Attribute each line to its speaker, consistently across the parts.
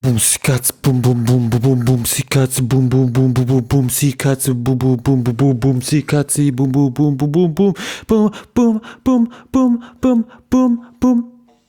Speaker 1: Boom, sie Katze, boom, boom, boom, boom, boom, boom, sie Katze, boom, boom, boom, boom, boom, boom, sie Katze, boom, boom, boom, boom, boom, boom, sie Katze, boom, boom, boom, boom, boom, boom, boom, boom, boom, boom, boom, boom, boom.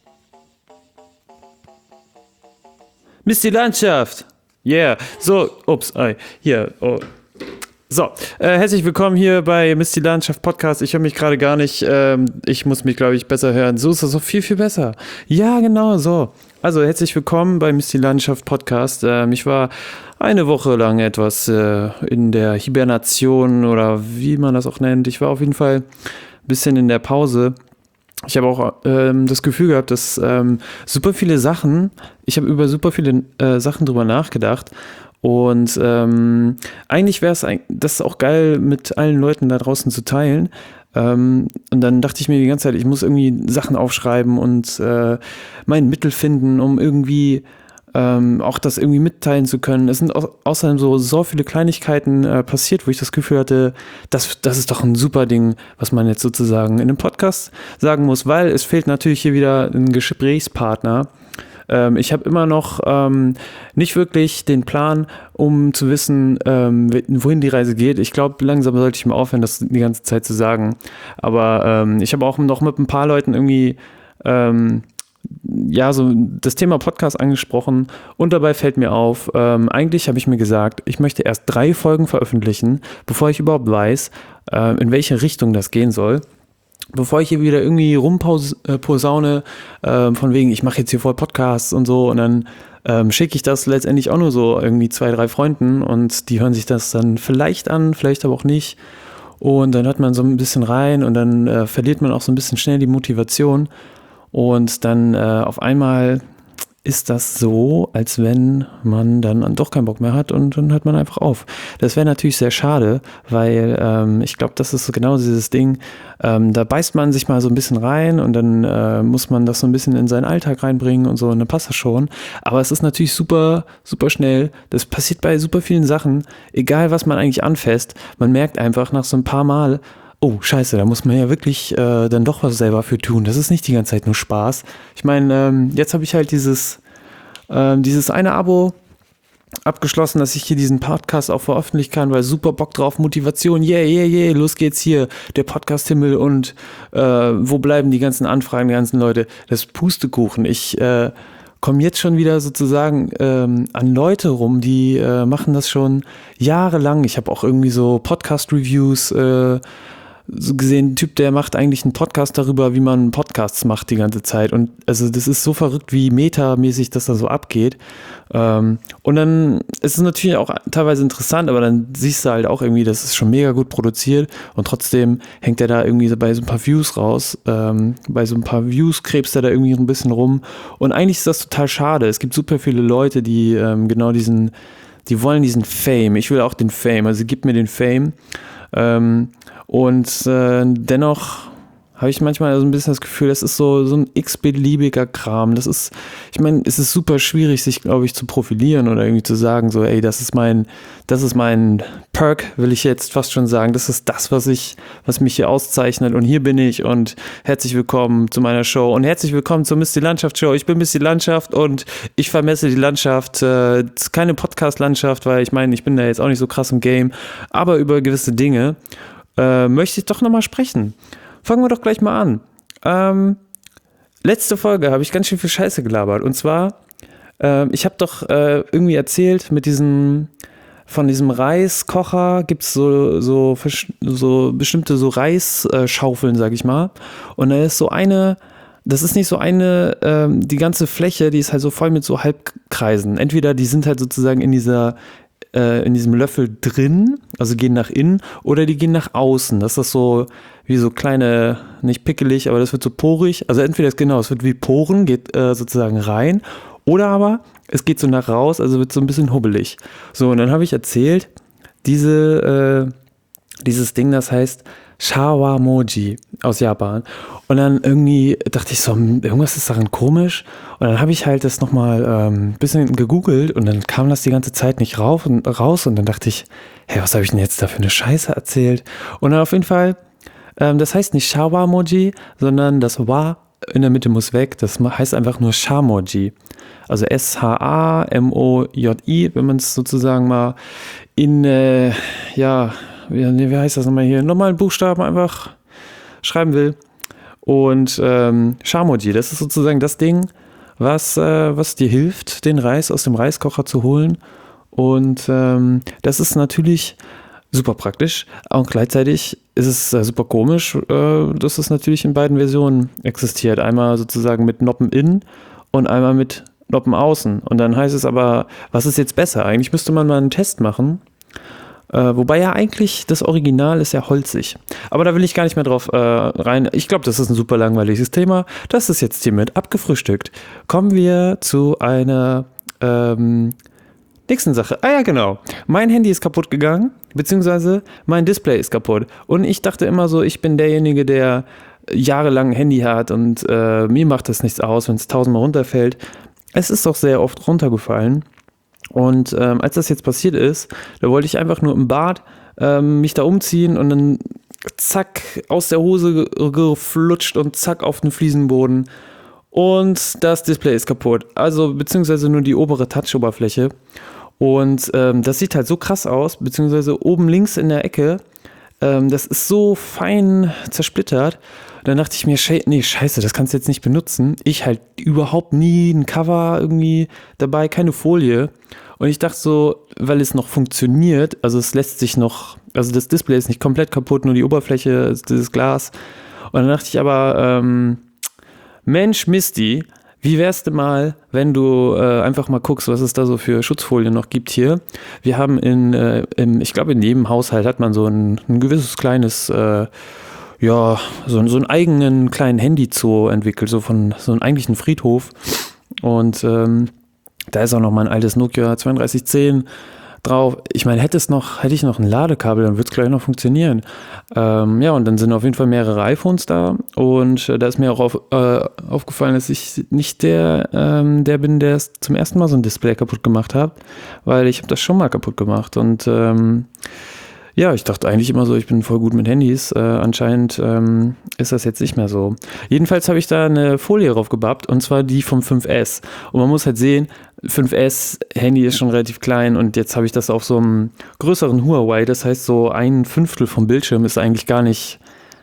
Speaker 1: Mist die Landschaft. Yeah. So, ups, hier, oh. So, herzlich willkommen hier bei Mist die Landschaft Podcast. Ich höre mich gerade gar nicht. Ich muss mich, glaube ich, besser hören. So ist das so viel, viel besser. Ja, genau, so. Also, herzlich willkommen bei Mist die Landschaft Podcast. Ich war eine Woche lang etwas in der Hibernation oder wie man das auch nennt. Ich war auf jeden Fall ein bisschen in der Pause. Ich habe auch das Gefühl gehabt, dass super viele Sachen, ich habe über super viele Sachen drüber nachgedacht. Und eigentlich wäre es das auch geil, mit allen Leuten da draußen zu teilen. Und dann dachte ich mir die ganze Zeit, ich muss irgendwie Sachen aufschreiben und mein Mittel finden, um irgendwie auch das irgendwie mitteilen zu können. Es sind außerdem so viele Kleinigkeiten passiert, wo ich das Gefühl hatte, das ist doch ein super Ding, was man jetzt sozusagen in einem Podcast sagen muss, weil es fehlt natürlich hier wieder ein Gesprächspartner. Ich habe immer noch nicht wirklich den Plan, um zu wissen, wohin die Reise geht. Ich glaube, langsam sollte ich mal aufhören, das die ganze Zeit zu sagen. Aber ich habe auch noch mit ein paar Leuten irgendwie so das Thema Podcast angesprochen und dabei fällt mir auf, eigentlich habe ich mir gesagt, ich möchte erst 3 Folgen veröffentlichen, bevor ich überhaupt weiß, in welche Richtung das gehen soll. Bevor ich hier wieder irgendwie rumposaune, von wegen, ich mache jetzt hier voll Podcasts und so und dann schicke ich das letztendlich auch nur so irgendwie 2, 3 Freunden und die hören sich das dann vielleicht an, vielleicht aber auch nicht und dann hört man so ein bisschen rein und dann verliert man auch so ein bisschen schnell die Motivation und dann auf einmal ist das so, als wenn man dann doch keinen Bock mehr hat und dann hört man einfach auf. Das wäre natürlich sehr schade, weil ich glaube, das ist so genau dieses Ding, da beißt man sich mal so ein bisschen rein und dann muss man das so ein bisschen in seinen Alltag reinbringen und so und dann passt das schon. Aber es ist natürlich super, super schnell. Das passiert bei super vielen Sachen, egal was man eigentlich anfasst. Man merkt einfach nach so ein paar Mal, oh, scheiße, da muss man ja wirklich dann doch was selber für tun. Das ist nicht die ganze Zeit nur Spaß. Ich meine, jetzt habe ich halt dieses eine Abo abgeschlossen, dass ich hier diesen Podcast auch veröffentlichen kann, weil super Bock drauf, Motivation, yeah, los geht's hier, der Podcast-Himmel und wo bleiben die ganzen Anfragen, die ganzen Leute, das Pustekuchen. Ich komme jetzt schon wieder sozusagen an Leute rum, die machen das schon jahrelang. Ich habe auch irgendwie so Podcast-Reviews so gesehen, ein Typ, der macht eigentlich einen Podcast darüber, wie man Podcasts macht die ganze Zeit. Und also das ist so verrückt, wie metamäßig das da so abgeht. Und dann ist es natürlich auch teilweise interessant, aber dann siehst du halt auch irgendwie, das ist schon mega gut produziert und trotzdem hängt er da irgendwie so bei so ein paar Views raus. Bei so ein paar Views krebst er da irgendwie ein bisschen rum. Und eigentlich ist das total schade. Es gibt super viele Leute, die genau die wollen diesen Fame. Ich will auch den Fame, also gib mir den Fame. Und dennoch habe ich manchmal so ein bisschen das Gefühl, das ist so ein x-beliebiger Kram. Ich meine, es ist super schwierig, sich, glaube ich, zu profilieren oder irgendwie zu sagen, so, ey, das ist mein Perk, will ich jetzt fast schon sagen. Das ist das, was mich hier auszeichnet. Und hier bin ich und herzlich willkommen zu meiner Show und herzlich willkommen zur Mist die Landschaft Show. Ich bin Mist die Landschaft und ich vermesse die Landschaft. Es ist keine Podcast-Landschaft, weil ich meine, ich bin da jetzt auch nicht so krass im Game, aber über gewisse Dinge möchte ich doch nochmal sprechen. Fangen wir doch gleich mal an. Letzte Folge habe ich ganz schön viel Scheiße gelabert. Und zwar, ich habe doch irgendwie erzählt, von diesem Reiskocher gibt es so bestimmte so Reisschaufeln, sag ich mal. Und da ist das ist nicht so eine, die ganze Fläche, die ist halt so voll mit so Halbkreisen. Entweder die sind halt sozusagen in diesem Löffel drin, also gehen nach innen, oder die gehen nach außen. Das ist so wie so kleine, nicht pickelig, aber das wird so porig. Also entweder es wird wie Poren, geht sozusagen rein, oder aber es geht so nach raus, also wird so ein bisschen hubbelig. So, und dann habe ich erzählt, dieses Ding, das heißt Shawamoji aus Japan. Und dann irgendwie dachte ich so, irgendwas ist daran komisch. Und dann habe ich halt das nochmal ein bisschen gegoogelt und dann kam das die ganze Zeit nicht raus. Und dann dachte ich, hey, was habe ich denn jetzt da für eine Scheiße erzählt? Und dann auf jeden Fall, das heißt nicht Shawamoji, sondern das Wa in der Mitte muss weg. Das heißt einfach nur Shamoji. Also Shamoji, wenn man es sozusagen mal in, wie heißt das nochmal hier, normalen Buchstaben einfach schreiben will. Und Shamoji, das ist sozusagen das Ding, was dir hilft, den Reis aus dem Reiskocher zu holen. Und das ist natürlich super praktisch. Und gleichzeitig ist es super komisch, dass es natürlich in beiden Versionen existiert. Einmal sozusagen mit Noppen innen und einmal mit Noppen außen. Und dann heißt es aber, was ist jetzt besser? Eigentlich müsste man mal einen Test machen. Wobei ja eigentlich das Original ist ja holzig. Aber da will ich gar nicht mehr drauf rein. Ich glaube, das ist ein super langweiliges Thema. Das ist jetzt hiermit abgefrühstückt. Kommen wir zu einer nächsten Sache. Ah ja, genau. Mein Handy ist kaputt gegangen, beziehungsweise mein Display ist kaputt. Und ich dachte immer so, ich bin derjenige, der jahrelang ein Handy hat und mir macht das nichts aus, wenn es 1000-mal runterfällt. Es ist doch sehr oft runtergefallen. Und als das jetzt passiert ist, da wollte ich einfach nur im Bad mich da umziehen und dann zack, aus der Hose geflutscht und zack auf den Fliesenboden. Und das Display ist kaputt. Also beziehungsweise nur die obere Touch-Oberfläche. Und das sieht halt so krass aus, beziehungsweise oben links in der Ecke, das ist so fein zersplittert. Dann dachte ich mir, scheiße, das kannst du jetzt nicht benutzen. Ich halt überhaupt nie ein Cover irgendwie dabei, keine Folie. Und ich dachte so, weil es noch funktioniert, also es lässt sich noch, also das Display ist nicht komplett kaputt, nur die Oberfläche, dieses Glas. Und dann dachte ich aber, Mensch, Misty, wie wär's denn mal, wenn du einfach mal guckst, was es da so für Schutzfolien noch gibt hier. Wir haben ich glaube in jedem Haushalt hat man so ein gewisses kleines, so einen eigenen kleinen Handy-Zoo entwickelt, so von so einem eigentlichen Friedhof. Und da ist auch noch mein altes Nokia 3210 drauf. Ich meine, hätte ich noch ein Ladekabel, dann würde es gleich noch funktionieren. Und dann sind auf jeden Fall mehrere iPhones da. Und da ist mir auch aufgefallen, dass ich nicht der bin, der es zum ersten Mal so ein Display kaputt gemacht hat, weil ich habe das schon mal kaputt gemacht. Und ich dachte eigentlich immer so, ich bin voll gut mit Handys. Anscheinend ist das jetzt nicht mehr so. Jedenfalls habe ich da eine Folie drauf gebappt und zwar die vom 5S. Und man muss halt sehen, 5S-Handy ist schon relativ klein und jetzt habe ich das auf so einem größeren Huawei. Das heißt, so 1/5 vom Bildschirm ist eigentlich gar nicht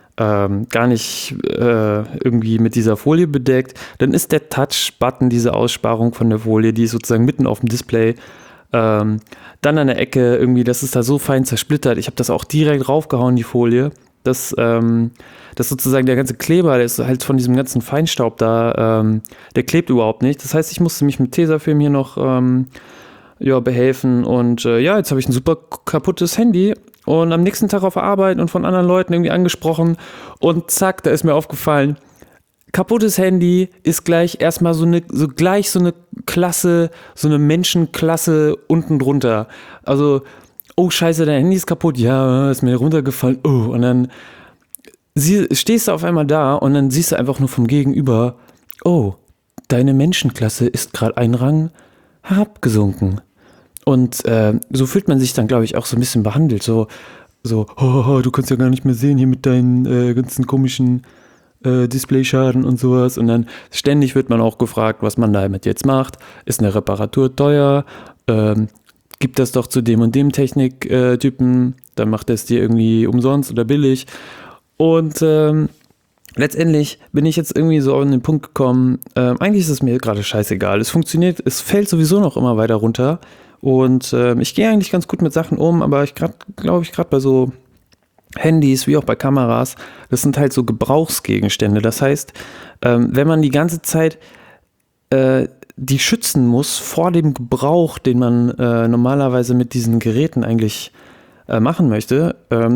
Speaker 1: irgendwie mit dieser Folie bedeckt. Dann ist der Touch-Button, diese Aussparung von der Folie, die ist sozusagen mitten auf dem Display. Dann an der Ecke irgendwie, das ist da so fein zersplittert. Ich habe das auch direkt raufgehauen, die Folie. Das sozusagen der ganze Kleber, der ist halt von diesem ganzen Feinstaub da, der klebt überhaupt nicht. Das heißt, ich musste mich mit Tesafilm hier noch behelfen und jetzt habe ich ein super kaputtes Handy und am nächsten Tag auf der Arbeit und von anderen Leuten irgendwie angesprochen und zack, da ist mir aufgefallen, kaputtes Handy ist gleich erstmal so eine Klasse, so eine Menschenklasse unten drunter. Also, oh scheiße, dein Handy ist kaputt, ja, ist mir runtergefallen, oh, und dann stehst du auf einmal da und dann siehst du einfach nur vom Gegenüber, oh, deine Menschenklasse ist gerade ein Rang herabgesunken. Und so fühlt man sich dann, glaube ich, auch so ein bisschen behandelt, so, du kannst ja gar nicht mehr sehen hier mit deinen ganzen komischen Displayschaden und sowas. Und dann ständig wird man auch gefragt, was man damit jetzt macht. Ist eine Reparatur teuer? Gibt das doch zu dem und dem Techniktypen, dann macht er es dir irgendwie umsonst oder billig. Und letztendlich bin ich jetzt irgendwie so an den Punkt gekommen, eigentlich ist es mir gerade scheißegal. Es funktioniert, es fällt sowieso noch immer weiter runter. Und ich gehe eigentlich ganz gut mit Sachen um, aber glaube ich, gerade bei so Handys wie auch bei Kameras, das sind halt so Gebrauchsgegenstände. Das heißt, wenn man die ganze Zeit die schützen muss vor dem Gebrauch, den man normalerweise mit diesen Geräten eigentlich machen möchte,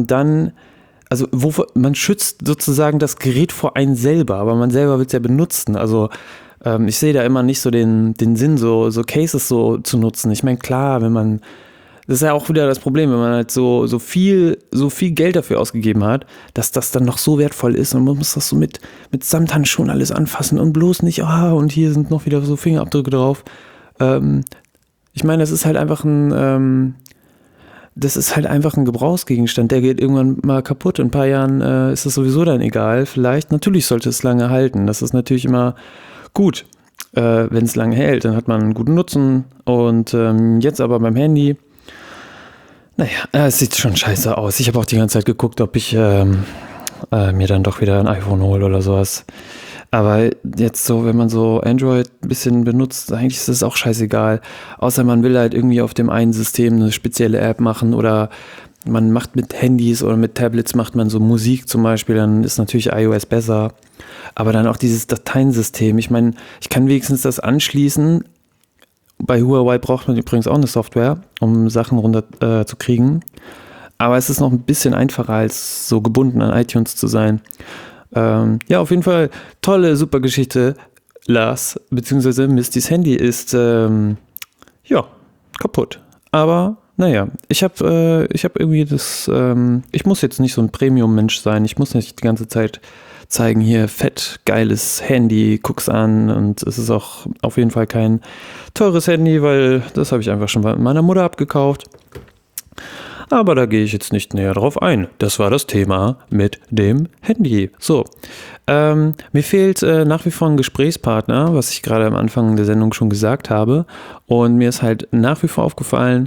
Speaker 1: man schützt sozusagen das Gerät vor einen selber, aber man selber will es ja benutzen. Also ich sehe da immer nicht so den Sinn, so Cases so zu nutzen. Ich meine, klar, das ist ja auch wieder das Problem, wenn man halt so viel Geld dafür ausgegeben hat, dass das dann noch so wertvoll ist und man muss das so mit Samthandschuhen alles anfassen und bloß nicht, und hier sind noch wieder so Fingerabdrücke drauf. Ich meine, das ist halt einfach das ist halt einfach ein Gebrauchsgegenstand, der geht irgendwann mal kaputt. In ein paar Jahren ist es sowieso dann egal. Vielleicht, natürlich sollte es lange halten. Das ist natürlich immer gut, wenn es lange hält. Dann hat man einen guten Nutzen. Und jetzt aber beim Handy, naja, es sieht schon scheiße aus. Ich habe auch die ganze Zeit geguckt, ob ich mir dann doch wieder ein iPhone hole oder sowas. Aber jetzt so, wenn man so Android ein bisschen benutzt, eigentlich ist es auch scheißegal. Außer man will halt irgendwie auf dem einen System eine spezielle App machen oder man macht mit Handys oder mit Tablets macht man so Musik zum Beispiel, dann ist natürlich iOS besser. Aber dann auch dieses Dateiensystem. Ich meine, ich kann wenigstens das anschließen. Bei Huawei braucht man übrigens auch eine Software, um Sachen runter zu kriegen. Aber es ist noch ein bisschen einfacher, als so gebunden an iTunes zu sein. Ja, auf jeden Fall tolle, super Geschichte. Lars, beziehungsweise Mistys Handy ist, ja, kaputt. Aber, naja, ich hab irgendwie das, ich muss jetzt nicht so ein Premium-Mensch sein. Ich muss nicht die ganze Zeit zeigen, hier fett, geiles Handy, guck's an. Und es ist auch auf jeden Fall kein teures Handy, weil das habe ich einfach schon bei meiner Mutter abgekauft. Aber da gehe ich jetzt nicht näher drauf ein. Das war das Thema mit dem Handy. So, mir fehlt nach wie vor ein Gesprächspartner, was ich gerade am Anfang der Sendung schon gesagt habe. Und mir ist halt nach wie vor aufgefallen,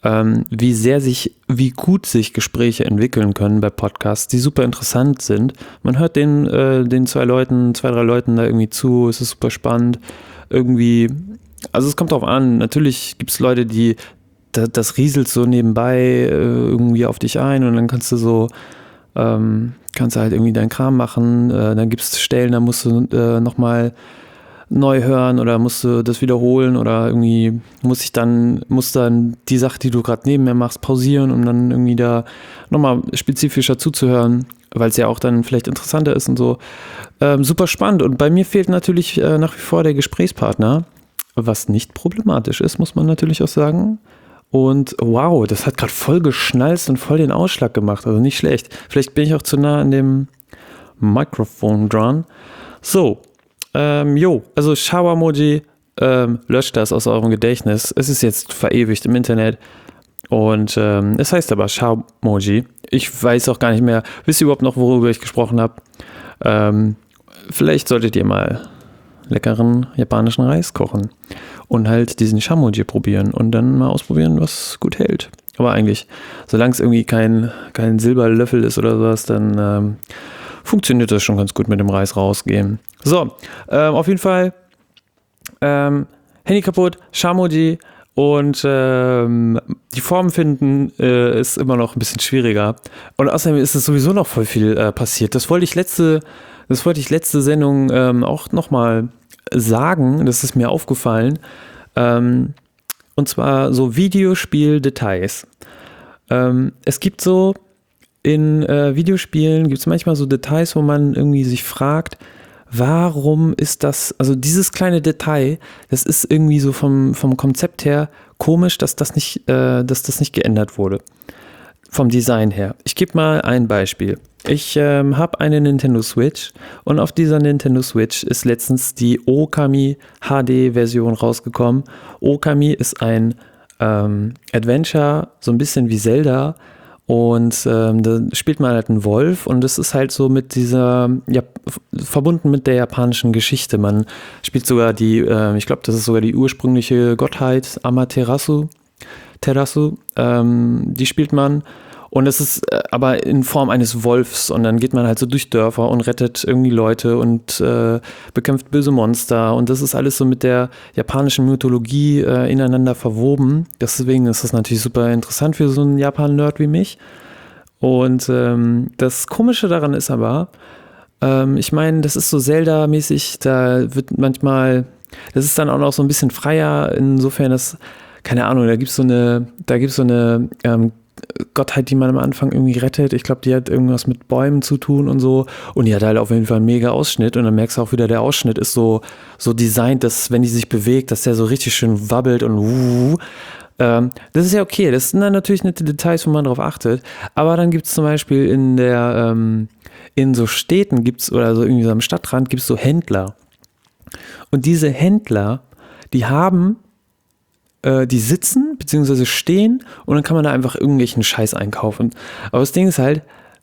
Speaker 1: wie gut sich Gespräche entwickeln können bei Podcasts, die super interessant sind. Man hört den zwei, drei Leuten da irgendwie zu, es ist super spannend. Irgendwie, also es kommt drauf an, natürlich gibt es Leute, die das rieselt so nebenbei irgendwie auf dich ein und dann kannst du halt irgendwie deinen Kram machen, dann gibt es Stellen, da musst du nochmal neu hören oder musst du das wiederholen oder irgendwie muss dann die Sache, die du gerade nebenher machst, pausieren, um dann irgendwie da nochmal spezifischer zuzuhören, weil es ja auch dann vielleicht interessanter ist und so. Super spannend und bei mir fehlt natürlich nach wie vor der Gesprächspartner, was nicht problematisch ist, muss man natürlich auch sagen. Und wow, das hat gerade voll geschnalzt und voll den Ausschlag gemacht. Also nicht schlecht. Vielleicht bin ich auch zu nah an dem Mikrofon dran. So, also Schau-Emoji, löscht das aus eurem Gedächtnis. Es ist jetzt verewigt im Internet. Und es heißt aber Schau-Emoji. Ich weiß auch gar nicht mehr. Wisst ihr überhaupt noch, worüber ich gesprochen habe? Vielleicht solltet ihr mal leckeren japanischen Reis kochen und halt diesen Shamoji probieren und dann mal ausprobieren, was gut hält. Aber eigentlich, solange es irgendwie kein Silberlöffel ist oder sowas, dann funktioniert das schon ganz gut mit dem Reis rausgehen. So, auf jeden Fall Handy kaputt, Shamoji und die Form finden ist immer noch ein bisschen schwieriger. Und außerdem ist es sowieso noch voll viel passiert. Das wollte ich letzte Sendung auch nochmal sagen, das ist mir aufgefallen, und zwar so Videospiel-Details. Es gibt so, in Videospielen gibt es manchmal so Details, wo man irgendwie sich fragt, warum ist das, also dieses kleine Detail, das ist irgendwie so vom Konzept her komisch, dass das nicht geändert wurde. Vom Design her. Ich gebe mal ein Beispiel. Ich habe eine Nintendo Switch und auf dieser Nintendo Switch ist letztens die Okami HD-Version rausgekommen. Okami ist ein Adventure, so ein bisschen wie Zelda und da spielt man halt einen Wolf und das ist halt so mit dieser, ja, verbunden mit der japanischen Geschichte. Man spielt sogar ich glaube, das ist sogar die ursprüngliche Gottheit Amaterasu. Die spielt man und es ist aber in Form eines Wolfs und dann geht man halt so durch Dörfer und rettet irgendwie Leute und bekämpft böse Monster und das ist alles so mit der japanischen Mythologie ineinander verwoben. Deswegen ist das natürlich super interessant für so einen Japan-Nerd wie mich. Und das Komische daran ist aber, ich meine, das ist so Zelda-mäßig, da wird manchmal, das ist dann auch noch so ein bisschen freier, insofern, dass keine Ahnung, da gibt's so eine Gottheit, die man am Anfang irgendwie rettet. Ich glaube, die hat irgendwas mit Bäumen zu tun und so. Und die hat halt auf jeden Fall einen mega Ausschnitt. Und dann merkst du auch wieder, der Ausschnitt ist so designt, dass, wenn die sich bewegt, dass der so richtig schön wabbelt und das ist ja okay. Das sind dann natürlich nette Details, wo man drauf achtet. Aber dann gibt es zum Beispiel in so Städten gibt's, oder so irgendwie so am Stadtrand gibt es so Händler. Und diese Händler, die haben die sitzen bzw. stehen und dann kann man da einfach irgendwelchen Scheiß einkaufen. Aber das Ding ist halt,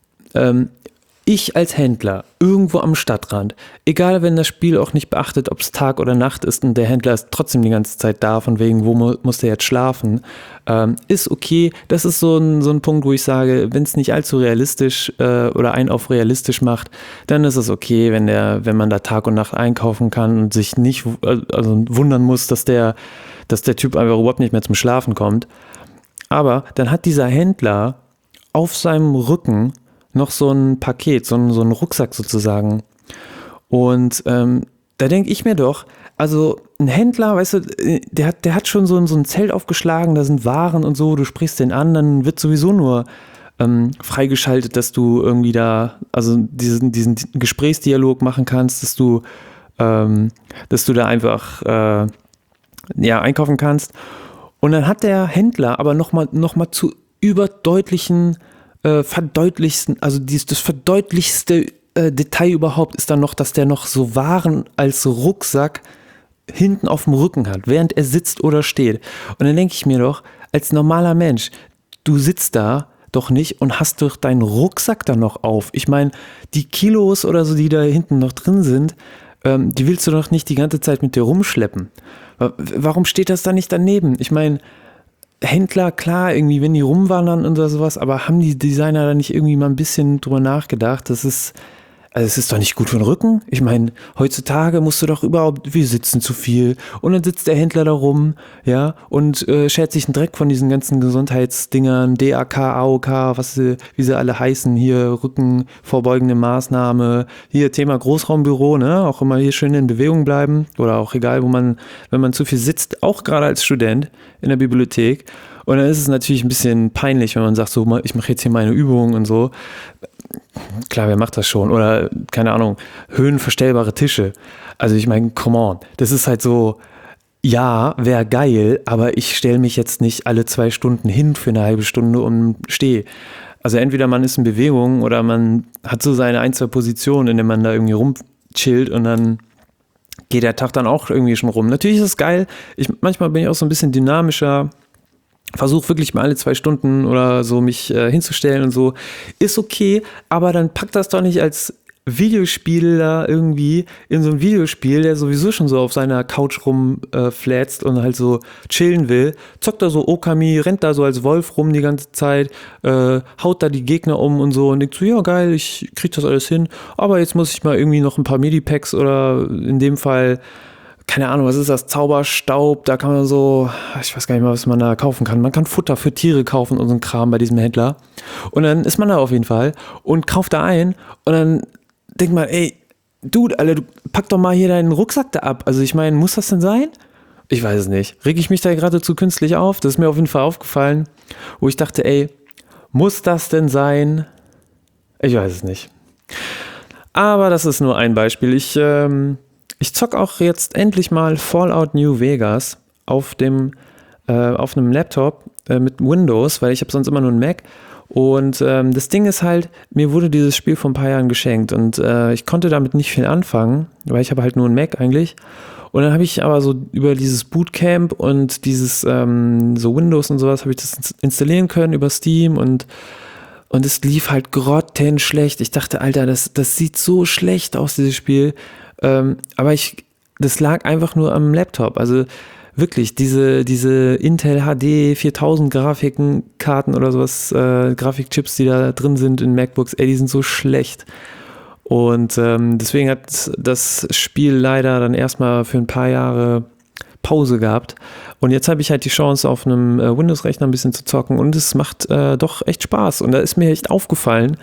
Speaker 1: ich als Händler irgendwo am Stadtrand, egal wenn das Spiel auch nicht beachtet, ob es Tag oder Nacht ist und der Händler ist trotzdem die ganze Zeit da, von wegen, wo muss der jetzt schlafen, ist okay. Das ist so ein Punkt, wo ich sage, wenn es nicht allzu realistisch oder einen auf realistisch macht, dann ist es okay, wenn man da Tag und Nacht einkaufen kann und sich nicht wundern muss, dass der Typ einfach überhaupt nicht mehr zum Schlafen kommt. Aber dann hat dieser Händler auf seinem Rücken noch so ein Paket, so ein Rucksack sozusagen. Und da denke ich mir doch, also ein Händler, weißt du, der hat schon so ein Zelt aufgeschlagen, da sind Waren und so, du sprichst den an, dann wird sowieso nur freigeschaltet, dass du irgendwie da, also diesen Gesprächsdialog machen kannst, dass du da einfach einkaufen kannst. Und dann hat der Händler aber noch mal zu überdeutlichen verdeutlichsten, also das verdeutlichste Detail überhaupt ist dann noch, dass der noch so Waren als Rucksack hinten auf dem Rücken hat, während er sitzt oder steht. Und dann denke ich mir doch, als normaler Mensch, du sitzt da doch nicht und hast doch deinen Rucksack dann noch auf. Ich meine, die Kilos oder so, die da hinten noch drin sind, die willst du doch nicht die ganze Zeit mit dir rumschleppen. Warum steht das da nicht daneben? Ich meine, Händler, klar, irgendwie, wenn die rumwandern und sowas, aber haben die Designer da nicht irgendwie mal ein bisschen drüber nachgedacht? Es ist doch nicht gut für den Rücken. Ich meine, heutzutage musst du doch überhaupt, wir sitzen zu viel und dann sitzt der Händler da rum, ja, und schert sich einen Dreck von diesen ganzen Gesundheitsdingern, DAK, AOK, wie sie alle heißen, hier rückenvorbeugende Maßnahme, hier Thema Großraumbüro, ne, auch immer hier schön in Bewegung bleiben oder auch egal, wenn man zu viel sitzt, auch gerade als Student in der Bibliothek. Und dann ist es natürlich ein bisschen peinlich, wenn man sagt, so, ich mache jetzt hier meine Übungen und so. Klar, wer macht das schon? Oder, keine Ahnung, höhenverstellbare Tische. Also ich meine, come on. Das ist halt so, ja, wäre geil, aber ich stelle mich jetzt nicht alle 2 Stunden hin für eine halbe Stunde und stehe. Also entweder man ist in Bewegung oder man hat so seine 1, 2 Positionen, in denen man da irgendwie rumchillt und dann geht der Tag dann auch irgendwie schon rum. Natürlich ist es geil. Manchmal bin ich auch so ein bisschen dynamischer. Versuche wirklich mal alle 2 Stunden oder so mich hinzustellen und so. Ist okay, aber dann packt das doch nicht als Videospieler irgendwie in so ein Videospiel, der sowieso schon so auf seiner Couch rumflätzt und halt so chillen will. Zockt da so Okami, rennt da so als Wolf rum die ganze Zeit, haut da die Gegner um und so und denkt so, ja geil, ich krieg das alles hin, aber jetzt muss ich mal irgendwie noch ein paar Medipacks oder in dem Fall keine Ahnung, was ist das? Zauberstaub, da kann man so, ich weiß gar nicht mal, was man da kaufen kann. Man kann Futter für Tiere kaufen und so ein Kram bei diesem Händler. Und dann ist man da auf jeden Fall und kauft da ein und dann denkt man, ey, Dude, Alter, pack doch mal hier deinen Rucksack da ab. Also ich meine, muss das denn sein? Ich weiß es nicht. Reg ich mich da gerade zu künstlich auf? Das ist mir auf jeden Fall aufgefallen, wo ich dachte, ey, muss das denn sein? Ich weiß es nicht. Aber das ist nur ein Beispiel. Ich zocke auch jetzt endlich mal Fallout New Vegas auf einem Laptop mit Windows, weil ich habe sonst immer nur einen Mac. Und das Ding ist halt, mir wurde dieses Spiel vor ein paar Jahren geschenkt und ich konnte damit nicht viel anfangen, weil ich habe halt nur einen Mac eigentlich. Und dann habe ich aber so über dieses Bootcamp und dieses so Windows und sowas habe ich das installieren können über Steam und es lief halt grottenschlecht. Ich dachte, Alter, das sieht so schlecht aus, dieses Spiel. Aber das lag einfach nur am Laptop. Also wirklich, diese Intel HD 4000 Grafikkarten oder sowas, Grafikchips, die da drin sind in MacBooks, ey, die sind so schlecht. Und deswegen hat das Spiel leider dann erstmal für ein paar Jahre Pause gehabt. Und jetzt habe ich halt die Chance, auf einem Windows-Rechner ein bisschen zu zocken und es macht doch echt Spaß. Und da ist mir echt aufgefallen,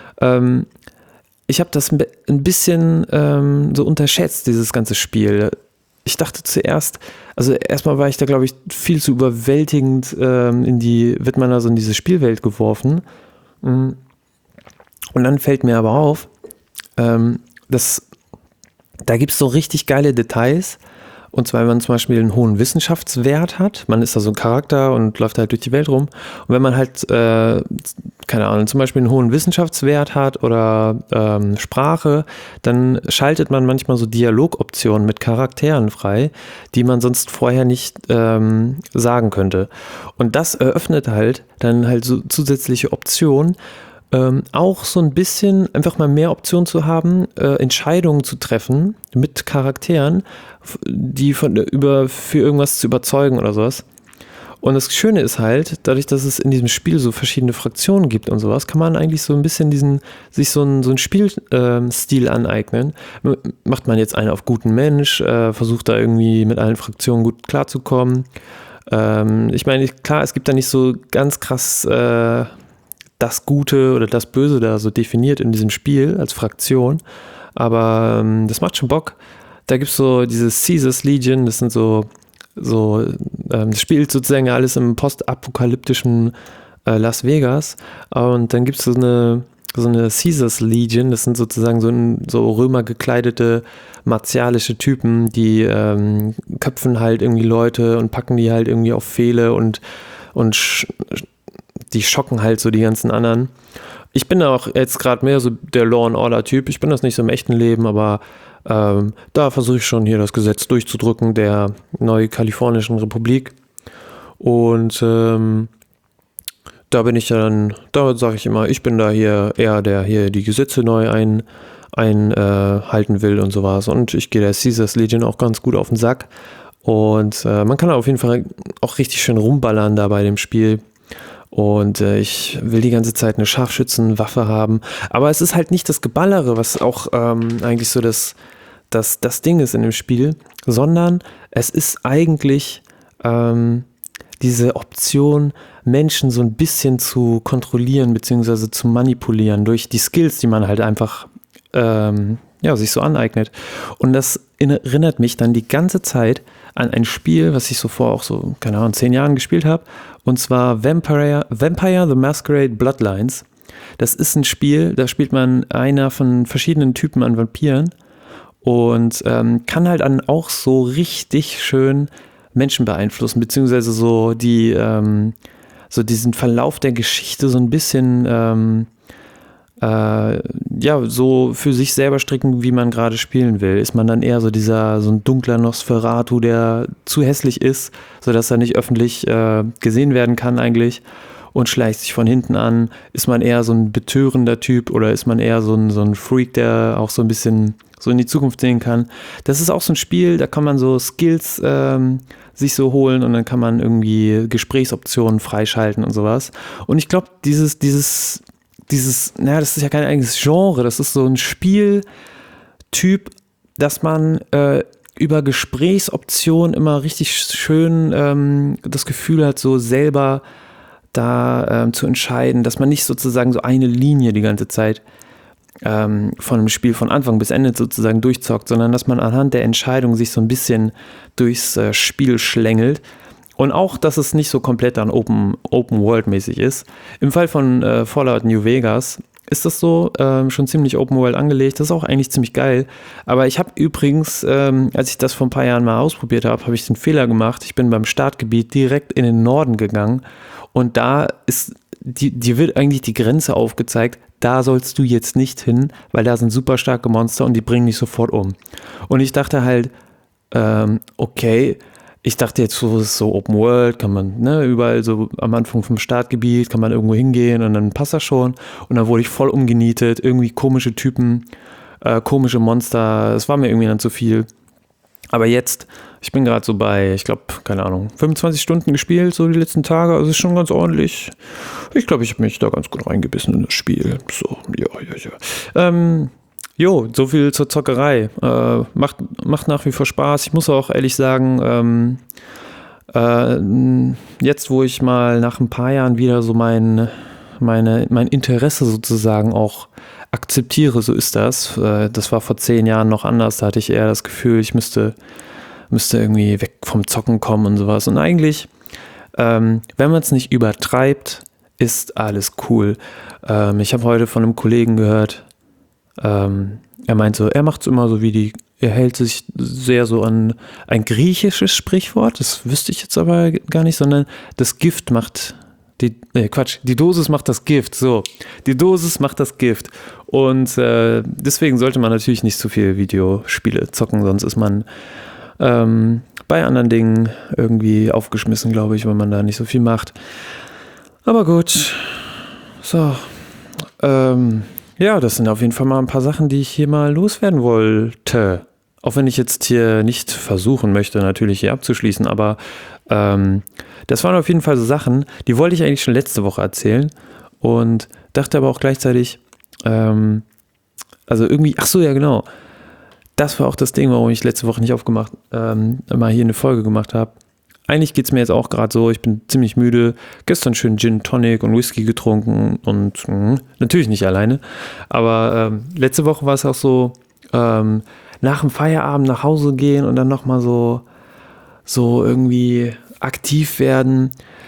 Speaker 1: ich habe das ein bisschen so unterschätzt, dieses ganze Spiel. Ich dachte zuerst, also erstmal war ich da, glaube ich, viel zu überwältigend wird man da so in diese Spielwelt geworfen. Und dann fällt mir aber auf, dass da gibt es so richtig geile Details Und zwar, wenn man zum Beispiel einen hohen Wissenschaftswert hat, man ist da so ein Charakter und läuft halt durch die Welt rum. Und wenn man halt, keine Ahnung, zum Beispiel einen hohen Wissenschaftswert hat oder Sprache, dann schaltet man manchmal so Dialogoptionen mit Charakteren frei, die man sonst vorher nicht sagen könnte. Und das eröffnet halt dann halt so zusätzliche Optionen, auch so ein bisschen einfach mal mehr Optionen zu haben, Entscheidungen zu treffen mit Charakteren, die für irgendwas zu überzeugen oder sowas. Und das Schöne ist halt, dadurch, dass es in diesem Spiel so verschiedene Fraktionen gibt und sowas, kann man eigentlich so ein bisschen sich so einen Spielstil aneignen. Macht man jetzt einen auf guten Mensch, versucht da irgendwie mit allen Fraktionen gut klarzukommen. Ich meine, klar, es gibt da nicht so ganz krass das Gute oder das Böse da so definiert in diesem Spiel als Fraktion, aber das macht schon Bock. Da gibt es so diese Caesar's Legion, das sind das spielt sozusagen alles im postapokalyptischen Las Vegas, und dann gibt es so eine Caesar's Legion, das sind sozusagen so Römer gekleidete martialische Typen, die köpfen halt irgendwie Leute und packen die halt irgendwie auf Pfähle und die schocken halt so die ganzen anderen. Ich bin auch jetzt gerade mehr so der Law and Order Typ. Ich bin das nicht so im echten Leben, aber da versuche ich schon hier das Gesetz durchzudrücken der Neukalifornischen Republik. Und da bin ich dann, da sage ich immer, ich bin da hier eher der hier die Gesetze neu einhalten will und sowas. Und ich gehe der Caesar's Legion auch ganz gut auf den Sack. Und man kann auf jeden Fall auch richtig schön rumballern da bei dem Spiel. Und ich will die ganze Zeit eine Scharfschützenwaffe haben. Aber es ist halt nicht das Geballere, was auch eigentlich so das Ding ist in dem Spiel, sondern es ist eigentlich diese Option, Menschen so ein bisschen zu kontrollieren bzw. zu manipulieren durch die Skills, die man halt einfach sich so aneignet. Und das erinnert mich dann die ganze Zeit an ein Spiel, was ich so vor auch so, keine Ahnung, 10 Jahren gespielt habe. Und zwar Vampire the Masquerade Bloodlines. Das ist ein Spiel, da spielt man einer von verschiedenen Typen an Vampiren und kann halt dann auch so richtig schön Menschen beeinflussen, beziehungsweise so diesen Verlauf der Geschichte so ein bisschen so für sich selber stricken, wie man gerade spielen will. Ist man dann eher so ein dunkler Nosferatu, der zu hässlich ist, sodass er nicht öffentlich gesehen werden kann eigentlich und schleicht sich von hinten an? Ist man eher so ein betörender Typ oder ist man eher so ein Freak, der auch so ein bisschen so in die Zukunft sehen kann? Das ist auch so ein Spiel, da kann man so Skills sich so holen und dann kann man irgendwie Gesprächsoptionen freischalten und sowas. Und ich glaube, das ist ja kein eigenes Genre, das ist so ein Spieltyp, dass man über Gesprächsoptionen immer richtig schön das Gefühl hat, so selber da zu entscheiden, dass man nicht sozusagen so eine Linie die ganze Zeit von einem Spiel von Anfang bis Ende sozusagen durchzockt, sondern dass man anhand der Entscheidung sich so ein bisschen durchs Spiel schlängelt. Und auch, dass es nicht so komplett dann Open-World-mäßig ist. Im Fall von Fallout New Vegas ist das so schon ziemlich Open-World angelegt. Das ist auch eigentlich ziemlich geil. Aber ich habe übrigens, als ich das vor ein paar Jahren mal ausprobiert habe, habe ich den Fehler gemacht. Ich bin beim Startgebiet direkt in den Norden gegangen. Und da ist, dir wird eigentlich die Grenze aufgezeigt. Da sollst du jetzt nicht hin, weil da sind super starke Monster und die bringen dich sofort um. Und ich dachte halt, okay, ich dachte jetzt, so ist so Open World, kann man überall so am Anfang vom Startgebiet, kann man irgendwo hingehen und dann passt das schon. Und dann wurde ich voll umgenietet, irgendwie komische Typen, komische Monster, es war mir irgendwie dann zu viel. Aber jetzt, ich bin gerade so bei, ich glaube, keine Ahnung, 25 Stunden gespielt, so die letzten Tage, also ist schon ganz ordentlich. Ich glaube, ich habe mich da ganz gut reingebissen in das Spiel. So, ja. So viel zur Zockerei. Macht nach wie vor Spaß. Ich muss auch ehrlich sagen, jetzt, wo ich mal nach ein paar Jahren wieder so mein Interesse sozusagen auch akzeptiere, so ist das. Das war vor 10 Jahren noch anders. Da hatte ich eher das Gefühl, ich müsste irgendwie weg vom Zocken kommen und sowas. Und eigentlich, wenn man es nicht übertreibt, ist alles cool. Ich habe heute von einem Kollegen gehört, er meint so, er macht es immer so wie die er hält sich sehr so an ein griechisches Sprichwort, das wüsste ich jetzt aber gar nicht, sondern das Gift macht die Dosis macht das Gift, so. Die Dosis macht das Gift. Und deswegen sollte man natürlich nicht zu viel Videospiele zocken, sonst ist man bei anderen Dingen irgendwie aufgeschmissen, glaube ich, wenn man da nicht so viel macht. Aber gut. So. Ja, das sind auf jeden Fall mal ein paar Sachen, die ich hier mal loswerden wollte. Auch wenn ich jetzt hier nicht versuchen möchte, natürlich hier abzuschließen, aber das waren auf jeden Fall so Sachen, die wollte ich eigentlich schon letzte Woche erzählen und dachte aber auch gleichzeitig, also irgendwie, ach so, ja genau, das war auch das Ding, warum ich letzte Woche nicht mal hier eine Folge gemacht habe. Eigentlich geht es mir jetzt auch gerade so, ich bin ziemlich müde, gestern schön Gin Tonic und Whisky getrunken und natürlich nicht alleine, aber letzte Woche war es auch so, nach dem Feierabend nach Hause gehen und dann nochmal so irgendwie aktiv werden,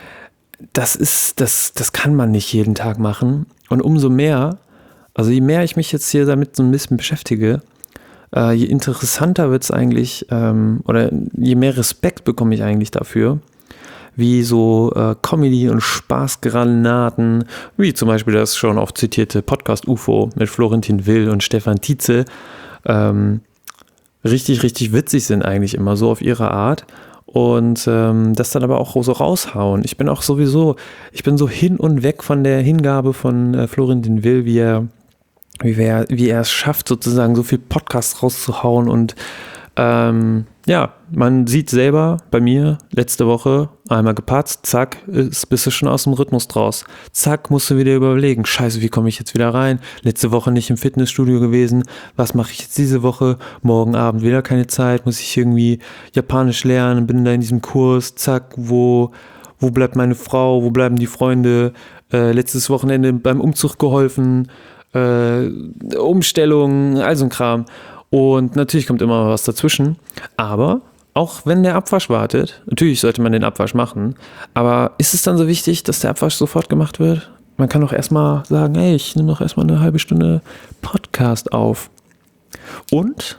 Speaker 1: das kann man nicht jeden Tag machen. Und umso mehr, also je mehr ich mich jetzt hier damit so ein bisschen beschäftige, je interessanter wird es eigentlich, oder je mehr Respekt bekomme ich eigentlich dafür, wie so Comedy- und Spaßgranaten, wie zum Beispiel das schon oft zitierte Podcast UFO mit Florentin Will und Stefan Tietze, richtig, richtig witzig sind eigentlich immer so auf ihre Art. Und das dann aber auch so raushauen. Ich bin so hin und weg von der Hingabe von Florentin Will, wie er es schafft, sozusagen so viel Podcasts rauszuhauen. Und ja, man sieht selber bei mir letzte Woche einmal gepatzt, zack, bist du schon aus dem Rhythmus draus. Zack, musst du wieder überlegen, scheiße, wie komme ich jetzt wieder rein? Letzte Woche nicht im Fitnessstudio gewesen, was mache ich jetzt diese Woche? Morgen Abend wieder keine Zeit, muss ich irgendwie Japanisch lernen, bin da in diesem Kurs, zack, wo bleibt meine Frau, wo bleiben die Freunde? Letztes Wochenende beim Umzug geholfen, Umstellung, all so ein Kram. Und natürlich kommt immer was dazwischen, aber auch wenn der Abwasch wartet, natürlich sollte man den Abwasch machen, aber ist es dann so wichtig, dass der Abwasch sofort gemacht wird? Man kann doch erstmal sagen, hey, ich nehme doch erstmal eine halbe Stunde Podcast auf. Und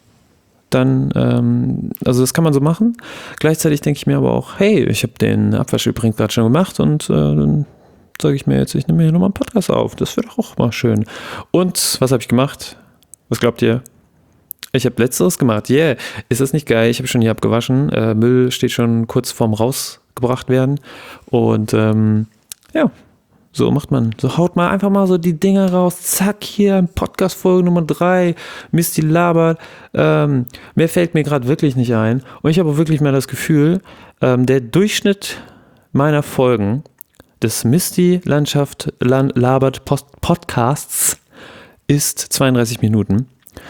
Speaker 1: dann, also das kann man so machen. Gleichzeitig denke ich mir aber auch, hey, ich habe den Abwasch übrigens gerade schon gemacht und dann sage ich mir jetzt, ich nehme mir hier nochmal einen Podcast auf. Das wäre doch auch mal schön. Und was habe ich gemacht? Was glaubt ihr? Ich habe Letzteres gemacht. Yeah, ist das nicht geil? Ich habe schon hier abgewaschen. Müll steht schon kurz vorm rausgebracht werden. Und ja, so macht man. So haut mal einfach mal so die Dinger raus. Zack, hier, Podcast-Folge Nummer 3. Misty labert. Mehr fällt mir gerade wirklich nicht ein. Und ich habe auch wirklich mal das Gefühl, der Durchschnitt meiner Folgen des Misty Landschaft labert Podcasts ist 32 Minuten.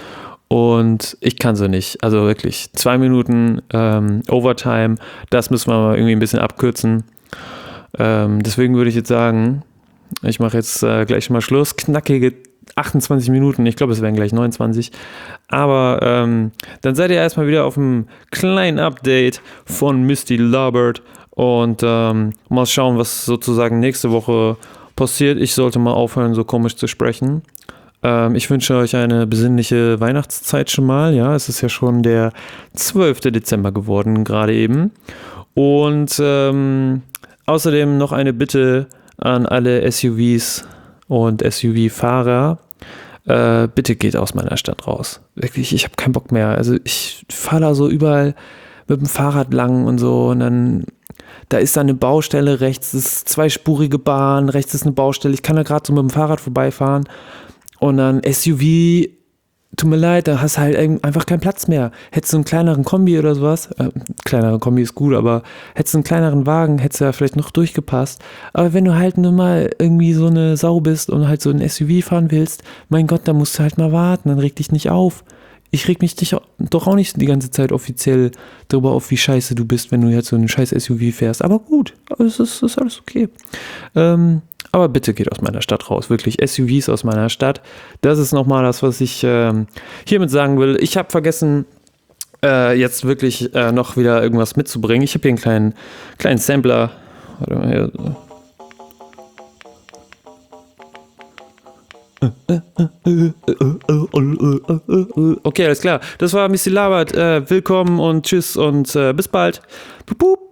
Speaker 1: Und ich kann so nicht. Also wirklich, 2 Minuten Overtime, das müssen wir mal irgendwie ein bisschen abkürzen. Deswegen würde ich jetzt sagen, ich mache jetzt gleich mal Schluss. Knackige 28 Minuten, ich glaube, es wären gleich 29. Aber dann seid ihr erstmal wieder auf einem kleinen Update von Misty Labert. Und mal schauen, was sozusagen nächste Woche passiert. Ich sollte mal aufhören, so komisch zu sprechen. Ich wünsche euch eine besinnliche Weihnachtszeit schon mal. Ja, es ist ja schon der 12. Dezember geworden, gerade eben. Und außerdem noch eine Bitte an alle SUVs und SUV-Fahrer. Bitte geht aus meiner Stadt raus. Wirklich, ich habe keinen Bock mehr. Also ich fahre da so überall mit dem Fahrrad lang und so und dann da ist da eine Baustelle, rechts ist zweispurige Bahn, rechts ist eine Baustelle. Ich kann da gerade so mit dem Fahrrad vorbeifahren. Und dann SUV, tut mir leid, da hast du halt einfach keinen Platz mehr. Hättest du einen kleineren Kombi oder sowas, kleinere Kombi ist gut, aber hättest du einen kleineren Wagen, hättest du ja vielleicht noch durchgepasst. Aber wenn du halt nur mal irgendwie so eine Sau bist und halt so ein SUV fahren willst, mein Gott, da musst du halt mal warten, dann reg dich nicht auf. Ich reg mich doch auch nicht die ganze Zeit offiziell darüber auf, wie scheiße du bist, wenn du jetzt so einen scheiß SUV fährst. Aber gut, es ist alles okay. Aber bitte geht aus meiner Stadt raus, wirklich SUVs aus meiner Stadt. Das ist nochmal das, was ich hiermit sagen will. Ich habe vergessen, jetzt wirklich noch wieder irgendwas mitzubringen. Ich habe hier einen kleinen Sampler. Warte mal hier. Okay, alles klar. Das war Missy Labert. Willkommen und tschüss und bis bald. Pup, pup.